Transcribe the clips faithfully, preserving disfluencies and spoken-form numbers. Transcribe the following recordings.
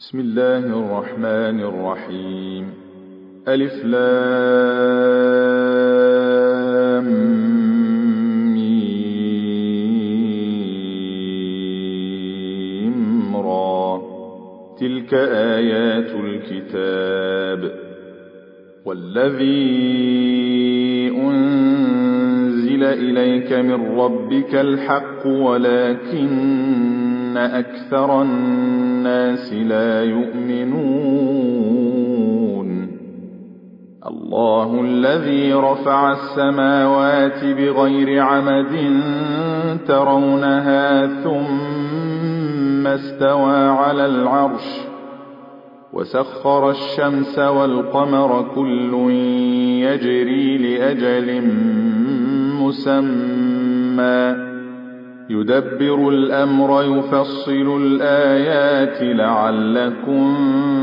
بسم الله الرحمن الرحيم. ألف لام ميم را. تلك آيات الكتاب. والذي أنزل إليك من ربك الحق ولكن أكثر الناس لا يؤمنون. الله الذي رفع السماوات بغير عمد ترونها ثم استوى على العرش وسخر الشمس والقمر كل يجري لأجل مسمى يدبر الأمر يفصل الآيات لعلكم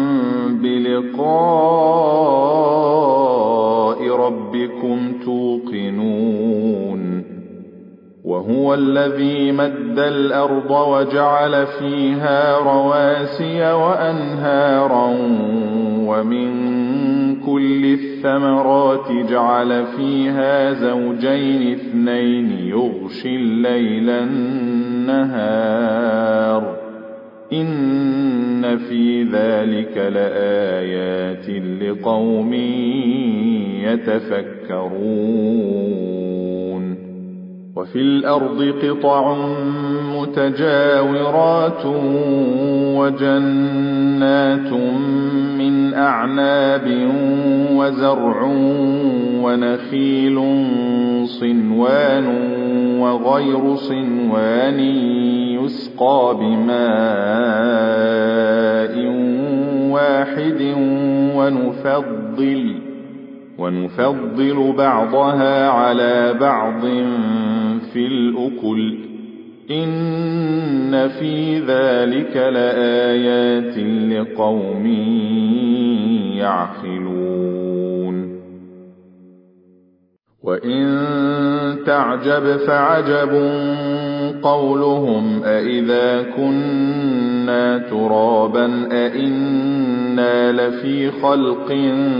بلقاء ربكم توقنون. وهو الذي مد الأرض وجعل فيها رواسي وأنهارا ومن كل الثمرات جعل فيها زوجين اثنين يغشي الليل النهار إن في ذلك لآيات لقوم يتفكرون. وفي الأرض قطع متجاورات وجنات من أعناب وزرع ونخيل صنوان وغير صنوان يسقى بماء واحد ونفضل ونفضل بعضها على بعض في الأكل إن في ذلك لآيات لقوم يعقلون. وإن تعجب فعجب قولهم أإذا كنا ترابا أإنا لفي خلق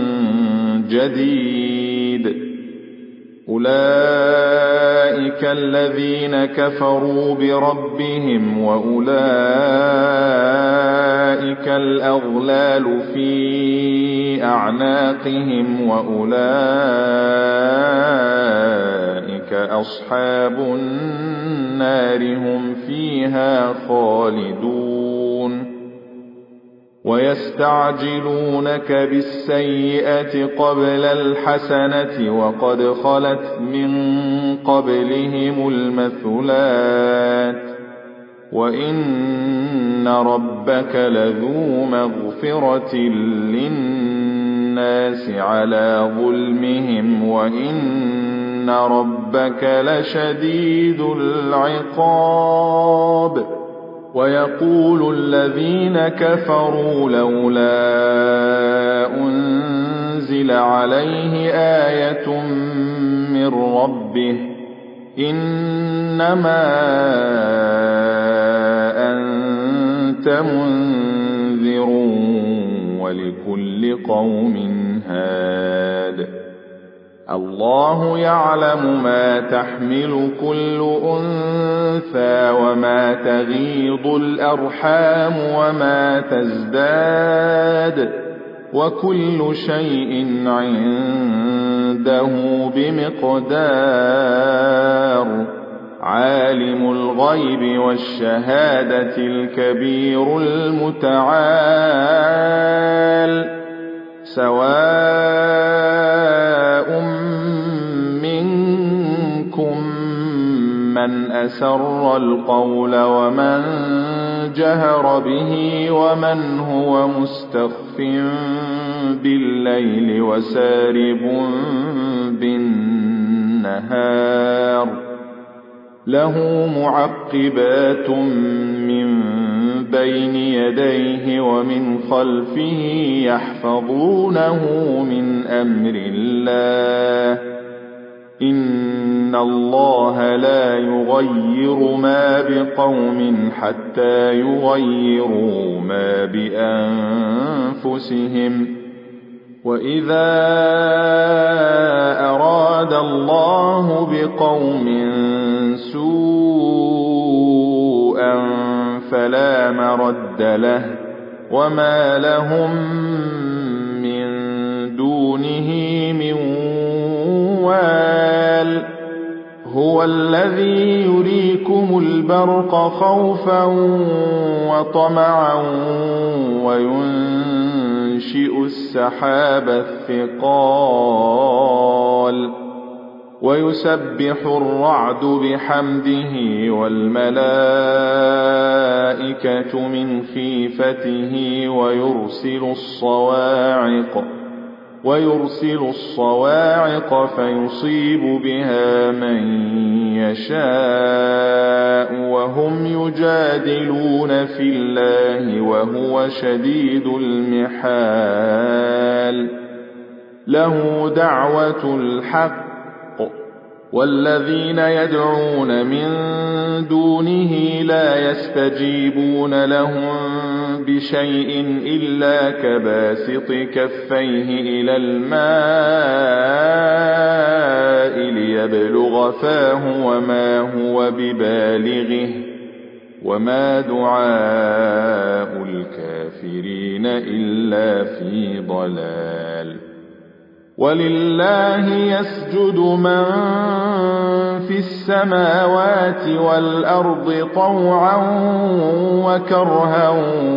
جديد. أولئك الذين كفروا بربهم وأولئك الأغلال في أعناقهم وأولئك أصحاب النار هم فيها خالدون. ويستعجلونك بالسيئة قبل الحسنة وقد خلت من قبلهم المثلات وإن ربك لذو مغفرة للناس على ظلمهم وإن ربك لشديد العقاب. ويقول الذين كفروا لولا أنزل عليه آية من ربه إنما أنت منذر ولكل قوم هاد. الله يعلم ما تحمل كل أنثى وما تغيض الأرحام وما تزداد وكل شيء عنده بمقدار. عالم الغيب والشهادة الكبير المتعال. سواء منكم من أسر القول ومن جهر به ومن هو مستخف بالليل وسارب بالنهار. له معقبات من بين يديه ومن خلفه يحفظونه من أمر الله إن الله لا يغير ما بقوم حتى يغيروا ما بأنفسهم وإذا أراد الله بقوم سوءا فلا مرد له وما لهم من دونه من وال هو الذي يريكم البرق خوفا وطمعا وينشئ السحاب الثقال ويسبح الرعد بحمده والملائكة من خيفته ويرسل الصواعق ويرسل الصواعق فيصيب بها من يشاء وهم يجادلون في الله وهو شديد المحال له دعوة الحق والذين يدعون من دونه لا يستجيبون لهم بشيء إلا كباسط كفيه إلى الماء ليبلغ فاه وما هو ببالغه وما دعاء الكافرين إلا في ضلال ولله يسجد من في السماوات والأرض طوعا وكرها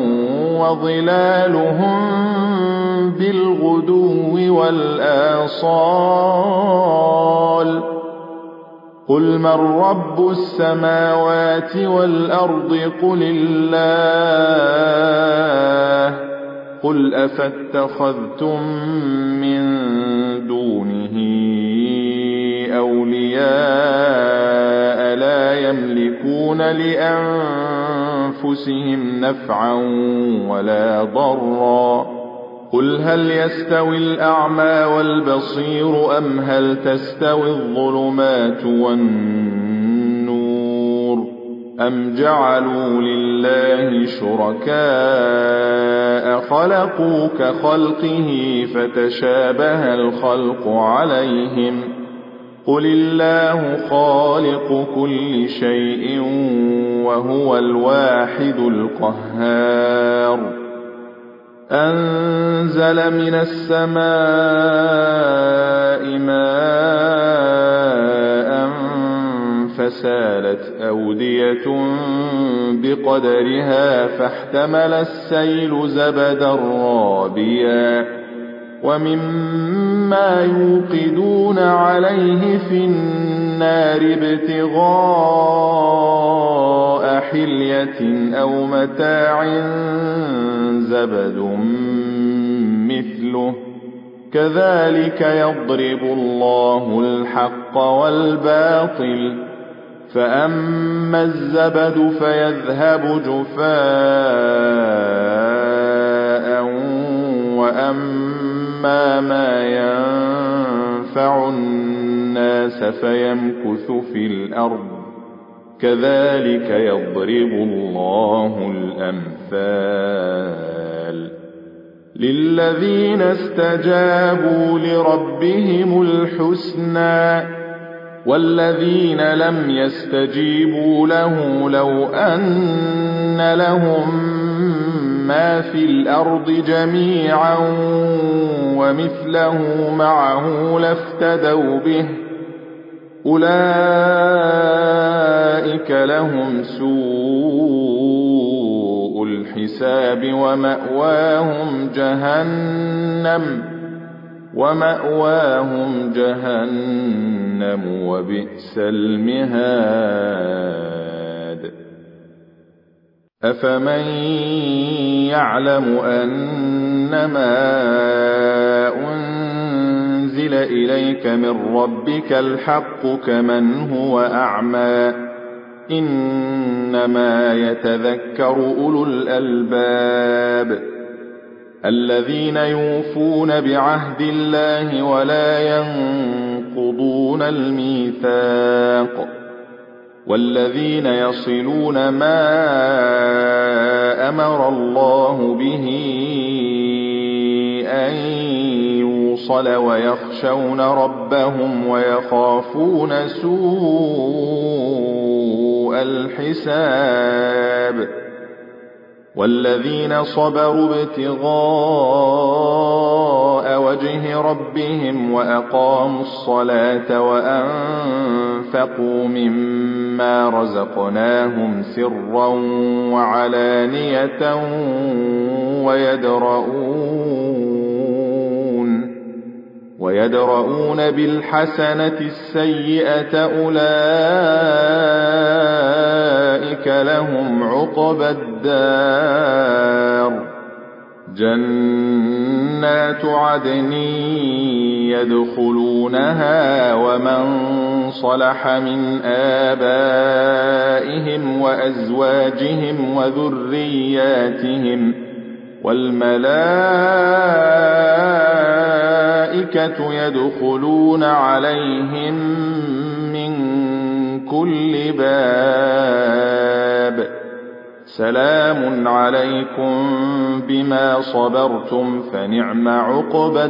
وظلالهم بالغدو والآصال قل من رب السماوات والأرض قل الله قل أفاتخذتم من دونه أولياء لا يملكون لأنفسهم نفعا ولا ضرا قل هل يستوي الأعمى والبصير أم هل تستوي الظلمات والنور أم جعلوا لله شركاء خلقوا كخلقه فتشابه الخلق عليهم قل الله خالق كل شيء وهو الواحد القهار أنزل من السماء ماء فسالت أودية بقدرها فاحتمل السيل زبدا رابيا ومما يوقدون عليه في النار ابتغاء حلية أو متاع زبد مثله كذلك يضرب الله الحق والباطل فأما الزبد فيذهب جفاء وأما ما ينفع الناس فيمكث في الأرض كذلك يضرب الله الأمثال للذين استجابوا لربهم الحسنى والذين لم يستجيبوا له لو أن لهم ما في الأرض جميعا ومثله معه لافتدوا به أولئك لهم سوء الحساب ومأواهم جهنم ومأواهم جهنم وبئس المهاد أفمن يعلم أنما أنزل إليك من ربك الحق كمن هو أعمى إنما يتذكر أولو الألباب الذين يوفون بعهد الله ولا ينقضون الميثاق والذين يصلون ما أمر الله به أن يوصل ويخشون ربهم ويخافون سوء الحساب والذين صبروا ابتغاء وجه ربهم وأقاموا الصلاة وأنفقوا مما رزقناهم سرا وعلانية ويدرؤون ويدرؤون بالحسنة السيئة أولئك لهم عقبى الدار جنات عدن يدخلونها ومن صلح من آبائهم وأزواجهم وذرياتهم والملائكة يدخلون عليهم من كل باب سلام عليكم بما صبرتم فنعم عقبى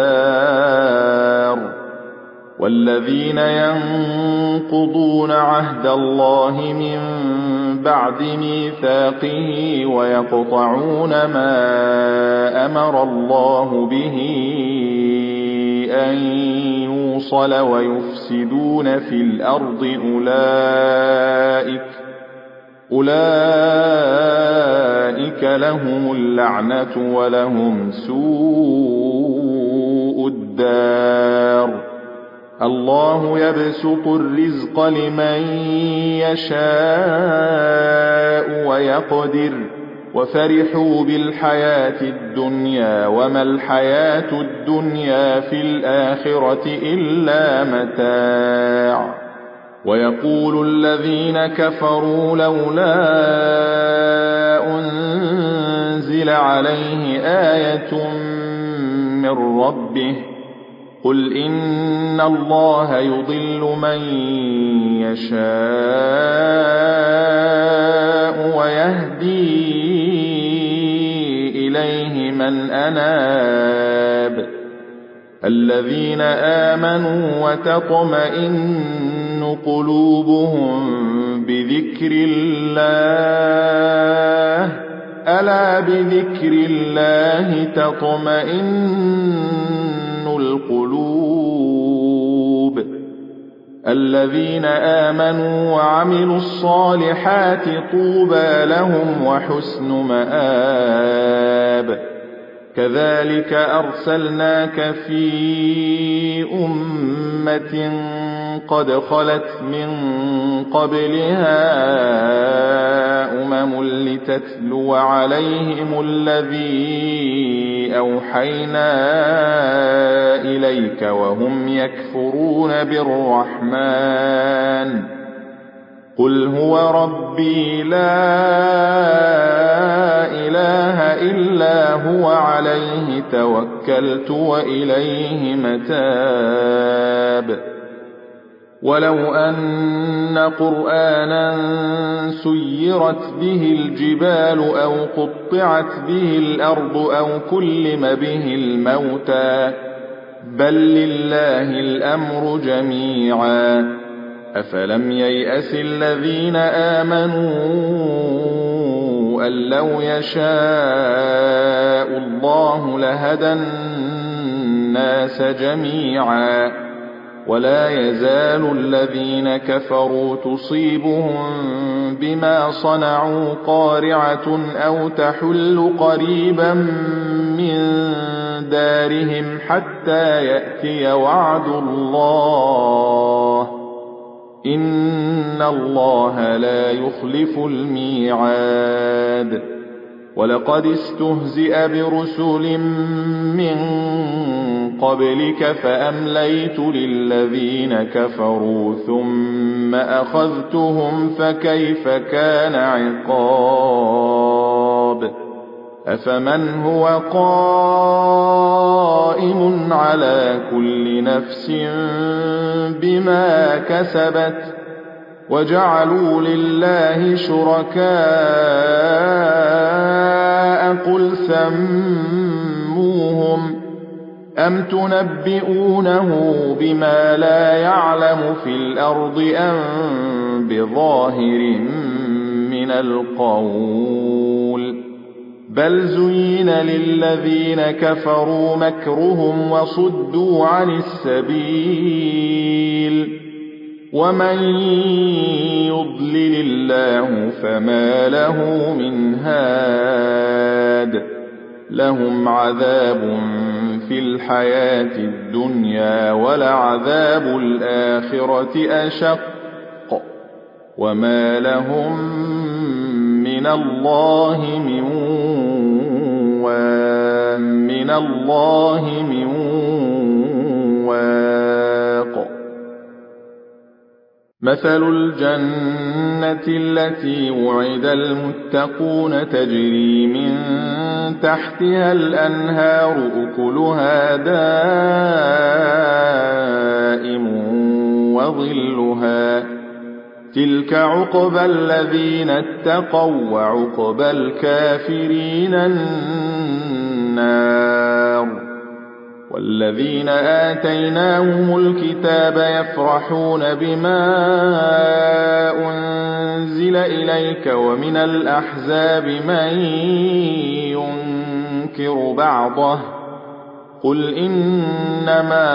الدار والذين ينقضون عهد الله من بعد ميثاقه ويقطعون ما أمر الله به أن يوصل ويفسدون في الأرض أولئك أولئك لهم اللعنة ولهم سوء الدار الله يبسط الرزق لمن يشاء ويقدر وفرحوا بالحياة الدنيا وما الحياة الدنيا في الآخرة إلا متاع ويقول الذين كفروا لولا أنزل عليه آية من ربه قل إن الله يضل من يشاء ويهدي إليه من أناب الذين آمنوا وتطمئن قلوبهم بذكر الله ألا بذكر الله تطمئن القلوب الذين آمنوا وعملوا الصالحات طوبى لهم وحسن مآب كذلك أرسلناك في أمة قد خلت من قبلها أمم لتتلو عليهم الذي أوحينا إليك وهم يكفرون بالرحمن قل هو ربي لا إله إلا هو عليه توكلت وإليه متاب ولو أن قرآنا سيرت به الجبال أو قطعت به الأرض أو كلم به الموتى بل لله الأمر جميعا أفلم ييأس الذين آمنوا أن لو يشاء الله لهدى الناس جميعا ولا يزال الذين كفروا تصيبهم بما صنعوا قارعة أو تحل قريبا من دارهم حتى يأتي وعد الله إن الله لا يخلف الميعاد ولقد استهزئ برسل من قبلك فأمليت للذين كفروا ثم أخذتهم فكيف كان عقاب أفمن هو قائم على كل نفس بما كسبت وجعلوا لله شركاء قل سموهم أم تنبئونه بما لا يعلم في الأرض أم بظاهر من القول بل زين للذين كفروا مكرهم وصدوا عن السبيل ومن يضلل الله فما له من هاد لهم عذاب في الحياة الدنيا ولعذاب الآخرة أشق وما لهم من الله من ومن الله من واق مثل الجنة التي وعد المتقون تجري من تحتها الأنهار أكلها دائم وظلها تلك عقبى الذين اتقوا وعقبى الكافرين النار والذين آتيناهم الكتاب يفرحون بما أنزل إليك ومن الأحزاب من ينكر بعضه قل إنما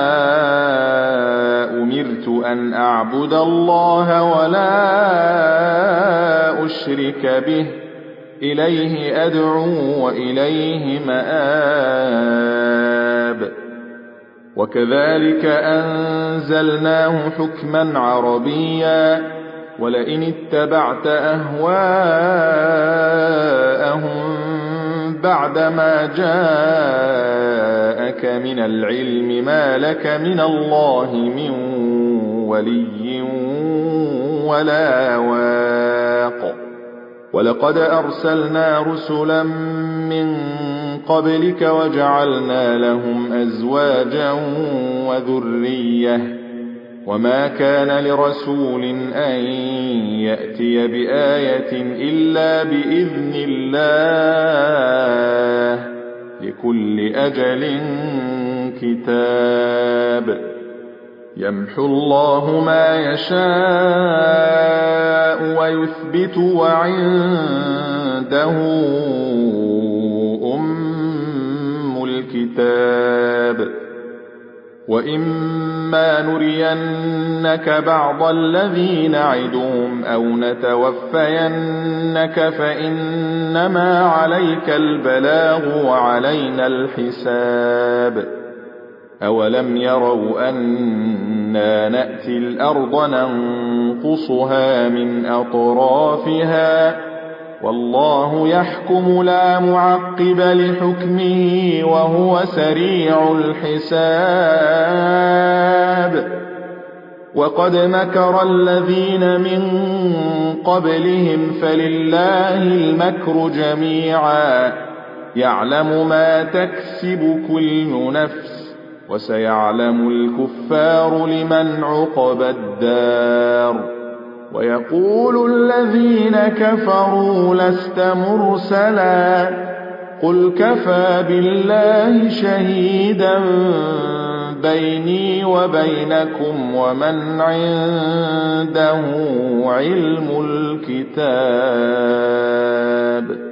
أمرت أن أعبد الله ولا أشرك به إليه أدعو وإليه مآب وكذلك أنزلناه حكما عربيا ولئن اتبعت أهواءهم بعدما جاءك من العلم ما لك من الله من ولي ولا واق ولقد أرسلنا رسلا من قبلك وجعلنا لهم أزواجا وذرية وما كان لرسول أن يأتي بآية إلا بإذن الله لكل أجل كتاب يمحو الله ما يشاء ويثبت وعنده أم الكتاب وإما نرينك بعض الذي نعدهم أو نتوفينك فإنما عليك البلاغ وعلينا الحساب أولم يروا أنا نأتي الأرض ننقصها من أطرافها والله يحكم لا معقب لحكمه وهو سريع الحساب وقد مكر الذين من قبلهم فلله المكر جميعا يعلم ما تكسب كل نفس وسيعلم الكفار لمن عقبى الدار ويقول الذين كفروا لست مرسلا قل كفى بالله شهيدا بيني وبينكم ومن عنده علم الكتاب